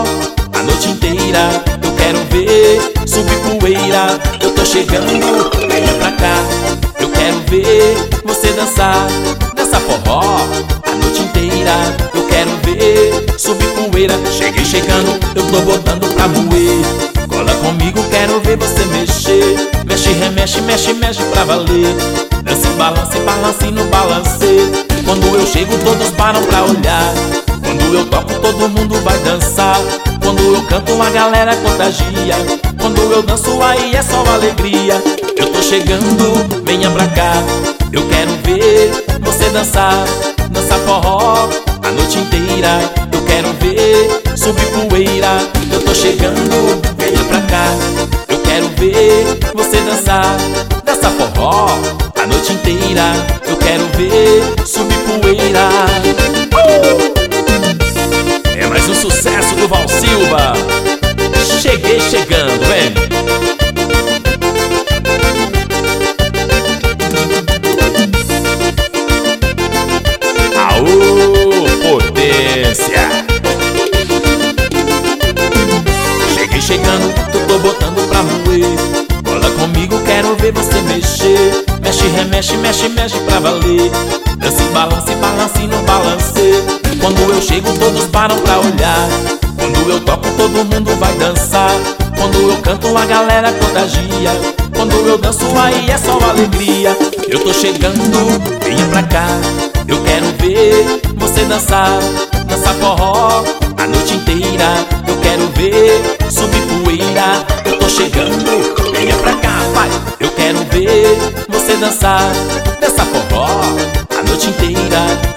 forró a noite inteira. Eu quero ver subir poeira. Eu tô chegando, venha pra cá. Eu quero ver você dançar, dança forró a noite inteira. Eu quero ver subir poeira. Cheguei chegando, eu tô botando pra moer. Cola comigo, quero ver você mexer. Mexe, remexe, mexe, mexe pra valer. Dance, balance, balance no balancê. Quando eu chego todos param pra olhar. Quando eu toco todo mundo vai dançar. Quando eu canto a galera contagia. Quando eu danço aí é só alegria. Eu tô chegando, venha pra cá. Eu quero ver você dançar, dança forró a noite inteira. Eu quero ver subir poeira. Eu tô chegando, venha pra cá. Eu quero ver você dançar, dança forró a noite inteira. Eu quero ver subir poeira. É mais um sucesso do Val Silva. Cheguei chegando, vem. Aô, potência. Cheguei chegando, eu tô botando pra moer. Cola comigo, quero ver você mexer. Mexe, remexe, mexe, mexe pra valer. Dance, balance, balance no balancê. Quando eu chego todos param pra olhar. Quando eu toco todo mundo vai dançar. Quando eu canto a galera contagia. Quando eu danço aí é só alegria. Eu tô chegando, venha pra cá. Eu quero ver você dançar, dança forró a noite inteira. Eu quero ver subir poeira. Eu tô chegando, venha pra cá, vai. Eu quero ver você dançar, dança forró a noite inteira.